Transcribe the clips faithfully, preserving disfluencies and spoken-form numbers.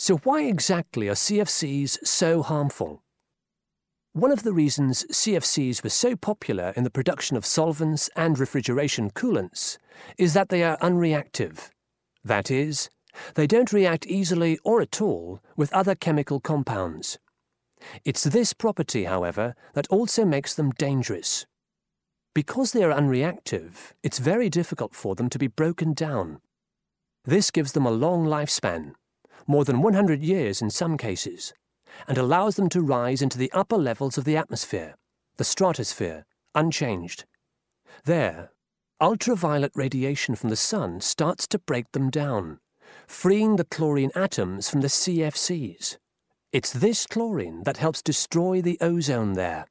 So why exactly are C F Cs so harmful? One of the reasons C F Cs were so popular in the production of solvents and refrigeration coolants is that they are unreactive. That is, they don't react easily or at all with other chemical compounds. It's this property, however, that also makes them dangerous. Because they are unreactive, it's very difficult for them to be broken down. This gives them a long lifespan, more than one hundred years in some cases, and allows them to rise into the upper levels of the atmosphere, the stratosphere, unchanged. There, ultraviolet radiation from the sun starts to break them down, freeing the chlorine atoms from the C F Cs. It's this chlorine that helps destroy the ozone there.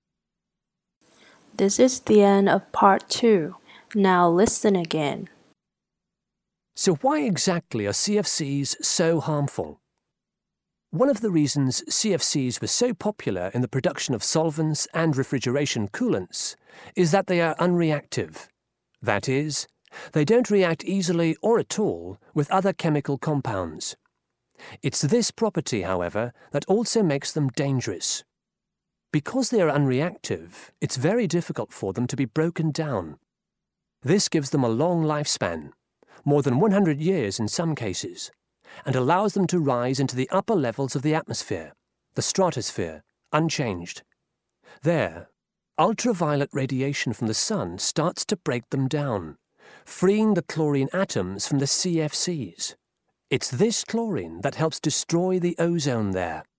This is the end of part two. Now listen again. So why exactly are C F Cs so harmful? One of the reasons C F Cs were so popular in the production of solvents and refrigeration coolants is that they are unreactive. That is, they don't react easily or at all with other chemical compounds. It's this property, however, that also makes them dangerous. Because they are unreactive, it's very difficult for them to be broken down. This gives them a long lifespan, more than one hundred years in some cases, and allows them to rise into the upper levels of the atmosphere, the stratosphere, unchanged. There, ultraviolet radiation from the sun starts to break them down, freeing the chlorine atoms from the C F Cs. It's this chlorine that helps destroy the ozone there.